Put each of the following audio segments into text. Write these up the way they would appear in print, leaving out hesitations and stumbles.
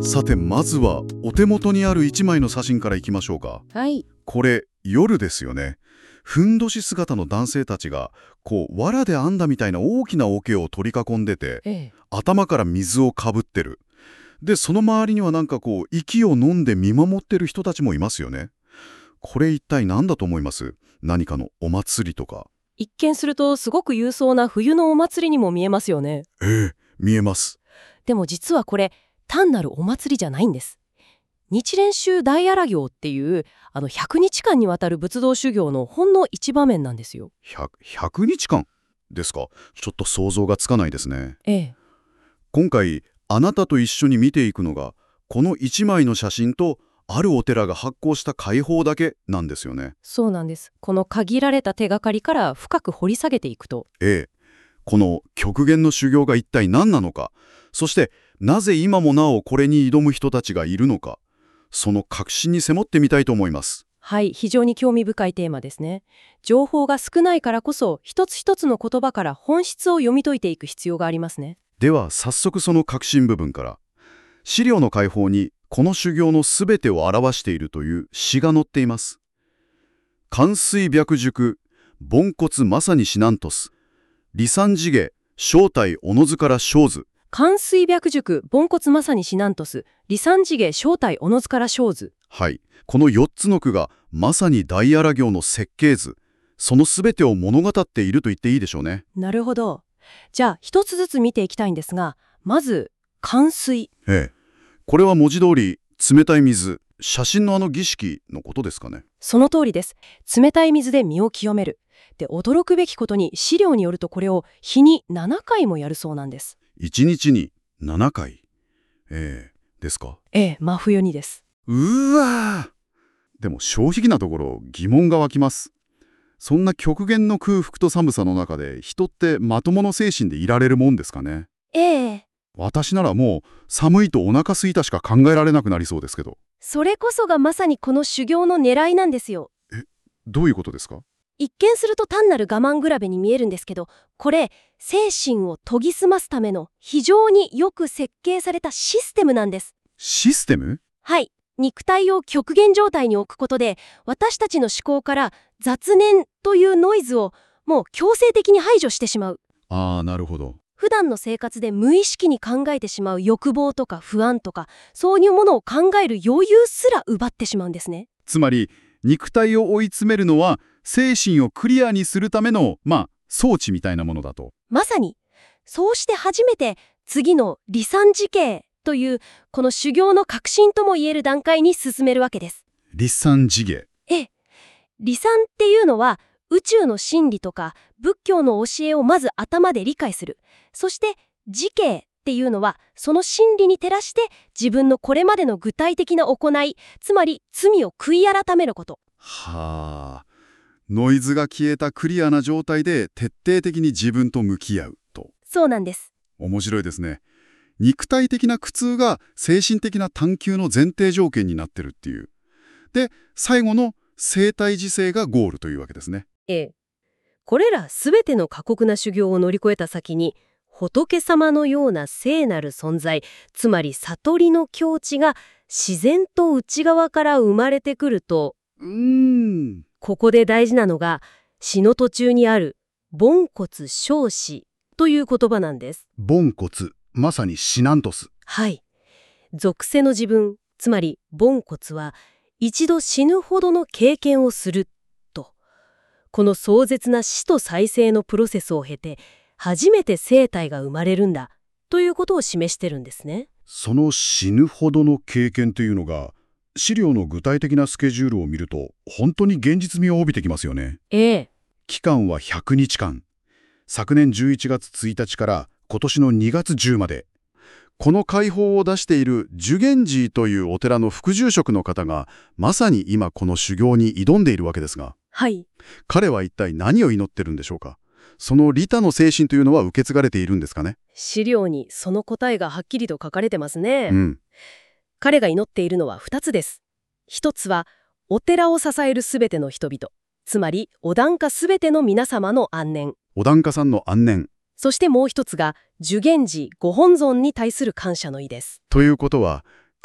さて、まずはお手元にある1枚の写真からいきましょうか。 はい。 これ、夜ですよね。ふんどし姿の男性たちが藁で編んだみたいな大きな桶を取り囲んでて、 ええ。 頭から水をかぶってる。で、その周りには息を飲んで見守ってる人たちもいますよね。これ一体何だと思います？何かのお祭りとか。 一見するとすごく勇壮な冬のお祭りにも見えますよね。 見えます。 でも実はこれ、単なるお祭りじゃないんです。日蓮宗大荒行っていう100日間にわたる仏道修行のほんの一場面なんですよ。 100日間ですか？ちょっと想像がつかないですね。 ええ。 今回あなたと一緒に見ていくのがこの1枚の写真とあるお寺が発行した解放だけなんですよね。 そうなんです。この限られた手がかりから深く掘り下げていくと、 この極限の修行が一体何なのか、そしてなぜ今もなおこれに挑む人たちがいるのか、その核心に迫ってみたいと思います。 はい、非常に興味深いテーマですね。情報が少ないからこそ、一つ一つの言葉から本質を読み解いていく必要がありますね。 では早速その核心部分から。資料の解放にこの修行のすべてを表しているという詩が載っています。寒水白熟、凡骨まさに至難とす。離散地下、正体おのずから生ず。 寒水白熟、凡骨まさに至難とす。離散地下、正体おのずから生ず。 はい。この4つの句がまさに大荒行の設計図、そのすべてを物語っていると言っていいでしょうね。 なるほど。じゃあ、一つずつ見ていきたいんですが、まず、寒水。 これは文字通り冷たい水、写真の儀式のことですかね。 その通りです。冷たい水で身を清める。で、驚くべきことに資料によるとこれを日に7回もやるそうなんです。 1日に7回。ですか。 真冬にです。 わー。でも正直なところ疑問が湧きます。そんな極限の空腹と寒さの中で人ってまともの精神でいられるもんですかね。私ならもう寒いとお腹空いたしか考えられなくなりそうですけど。 それこそがまさにこの修行の狙いなんですよ。 どういうことですか？ 一見すると単なる我慢比べに見えるんですけど、これ、精神を研ぎ澄ますための非常によく設計されたシステムなんです。 システム？ はい。肉体を極限状態に置くことで、私たちの思考から雑念というノイズをもう強制的に排除してしまう。 なるほど。 普段の生活で無意識に考えてしまう欲望とか不安とか、そういうものを考える余裕すら奪ってしまうんですね。 つまり肉体を追い詰めるのは精神をクリアにするための装置みたいなものだと。 まさに、そうして初めて次の離散時系というこの修行の核心ともいえる段階に進めるわけです。 離散地下。 離散っていうのは宇宙の真理とか仏教の教えをまず頭で理解する。そして時系っていうのはその真理に照らして自分のこれまでの具体的な行い、つまり罪を悔い改めること。 ノイズが消えたクリアな状態で徹底的に自分と向き合うと。 そうなんです。 面白いですね。肉体的な苦痛が精神的な探求の前提条件になってるっていう。で、最後の生体自制がゴールというわけですね。 これらすべての過酷な修行を乗り越えた先に、仏様のような聖なる存在、つまり悟りの境地が自然と内側から生まれてくると、ここで大事なのが詩の途中にある凡骨生死という言葉なんです。 凡骨、まさに死難とす。 はい。属性の自分、つまり凡骨は一度死ぬほどの経験をすると。この壮絶な死と再生のプロセスを経て初めて生体が生まれるんだということを示してるんですね。 その死ぬほどの経験というのが資料の具体的なスケジュールを見ると本当に現実味を帯びてきますよね。期間は100日間。昨年11月1日から今年の2月10まで。この解放を出している寿源寺というお寺の副住職の方がまさに今この修行に挑んでいるわけですが、彼は一体何を祈ってるんでしょうか。その利他の精神というのは受け継がれているんですかね。 資料にその答えがはっきりと書かれてますね。彼が祈っているのは2つです。1つはお寺を支えるすべての人々、つまりお檀家すべての皆様の安寧。 お檀家さんの安寧。 そしてもう一つが寿源寺ご本尊に対する感謝の意です。 ということは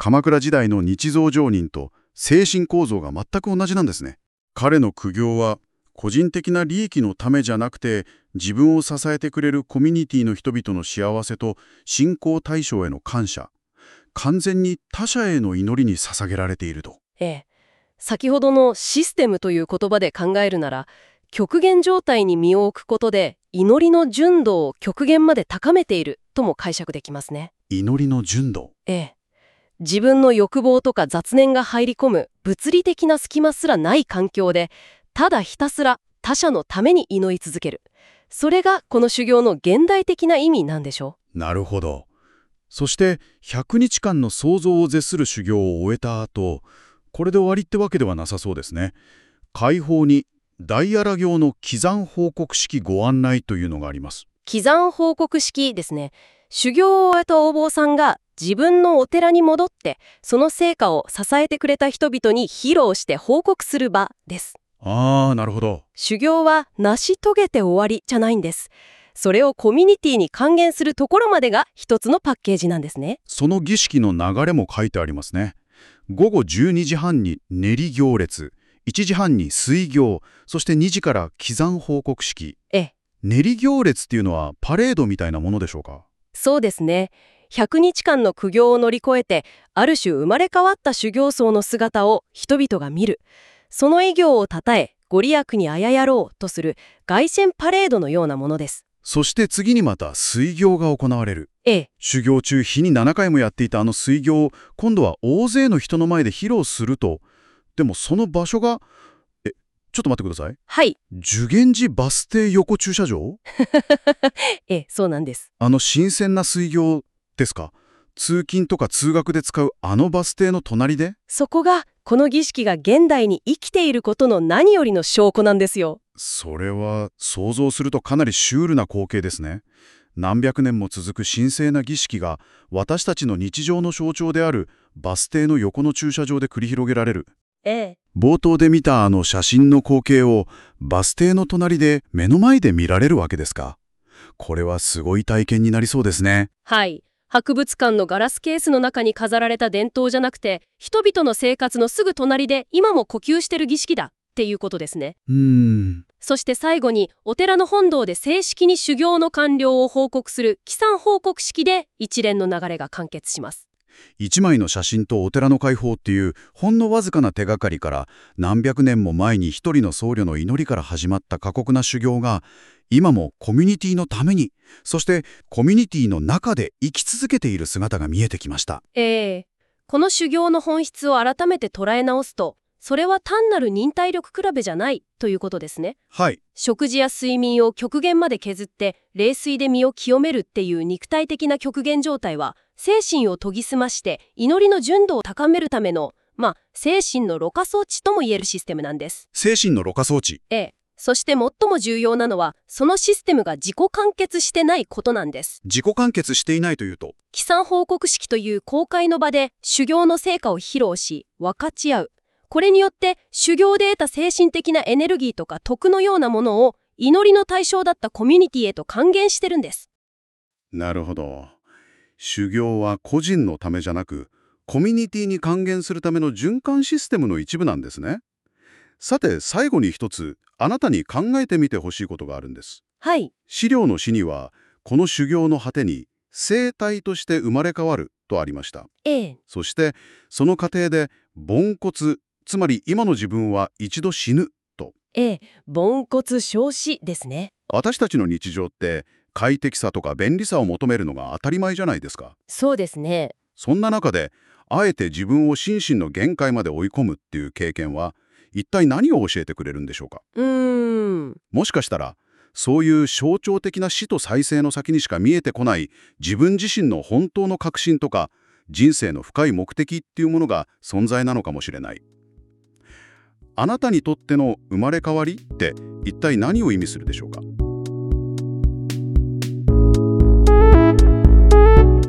鎌倉時代の日蔵上人と精神構造が全く同じなんですね。彼の苦行は個人的な利益のためじゃなくて、自分を支えてくれるコミュニティの人々の幸せと信仰対象への感謝、完全に他者への祈りに捧げられていると。 先ほどのシステムという言葉で考えるなら、極限状態に身を置くことで祈りの純度を極限まで高めているとも解釈できますね。 祈りの純度。 自分の欲望とか雑念が入り込む物理的な隙間すらない環境で、ただひたすら他者のために祈り続ける。それがこの修行の現代的な意味なんでしょう。なるほど。そして100日間の想像を絶する修行を終えた後、これで終わりってわけではなさそうですね。解放に大荒行の帰参報告式ご案内というのがあります。 帰参報告式ですね。修行を終えたお坊さんが自分のお寺に戻って、その成果を支えてくれた人々に披露して報告する場です。 なるほど。 修行は成し遂げて終わりじゃないんです。それをコミュニティに還元するところまでが一つのパッケージなんですね。 その儀式の流れも書いてありますね。午後12時半に練り行列、1時半に水行、そして2時から帰参報告式。練り行列っていうのはパレードみたいなものでしょうか？ そうですね。100日間の苦行を乗り越えて、ある種生まれ変わった修行僧の姿を人々が見る。その偉業をたたえ、ご利益にあややろうとする凱旋パレードのようなものです。 そして次にまた水行が行われる。修行中日に7回もやっていたあの水行を今度は大勢の人の前で披露すると。でもその場所が、ちょっと待ってください。 はい。 修験寺バス停横駐車場そうなんです。 新鮮な水行ですか？通勤とか通学で使うあのバス停の隣で？ そこがこの儀式が現代に生きていることの何よりの証拠なんですよ。 それは想像するとかなりシュールな光景ですね。何百年も続く神聖な儀式が私たちの日常の象徴であるバス停の横の駐車場で繰り広げられる。冒頭で見たあの写真の光景をバス停の隣で目の前で見られるわけですか。これはすごい体験になりそうですね。 はい。博物館のガラスケースの中に飾られた伝統じゃなくて、人々の生活のすぐ隣で今も呼吸してる儀式だっていうことですね。そして最後にお寺の本堂で正式に修行の完了を報告する帰参報告式で一連の流れが完結します。 一枚の写真とお寺の開放っていうほんのわずかな手がかりから、何百年も前に一人の僧侶の祈りから始まった過酷な修行が今もコミュニティのために、そしてコミュニティの中で生き続けている姿が見えてきました。 この修行の本質を改めて捉え直すと、それは単なる忍耐力比べじゃないということですね。 はい。 食事や睡眠を極限まで削って冷水で身を清めるっていう肉体的な極限状態は、精神を研ぎ澄まして祈りの純度を高めるための、精神のろ過装置とも言えるシステムなんです。 精神のろ過装置。 そして最も重要なのは、そのシステムが自己完結してないことなんです。 自己完結していないというと？ 帰参報告式という公開の場で修行の成果を披露し、分かち合う。これによって修行で得た精神的なエネルギーとか徳のようなものを祈りの対象だったコミュニティへと還元してるんです。 なるほど。修行は個人のためじゃなく、コミュニティに還元するための循環システムの一部なんですね。さて最後に一つ、あなたに考えてみてほしいことがあるんです。 はい。 資料の詩には、この修行の果てに生体として生まれ変わるとありました。そしてその過程で凡骨、つまり今の自分は一度死ぬと。 凡骨消死ですね。 私たちの日常って快適さとか便利さを求めるのが当たり前じゃないですか。 そうですね。 そんな中であえて自分を心身の限界まで追い込むっていう経験は一体何を教えてくれるんでしょうか？もしかしたらそういう象徴的な死と再生の先にしか見えてこない自分自身の本当の確信とか人生の深い目的っていうものが存在なのかもしれない。あなたにとっての生まれ変わりって一体何を意味するでしょうか？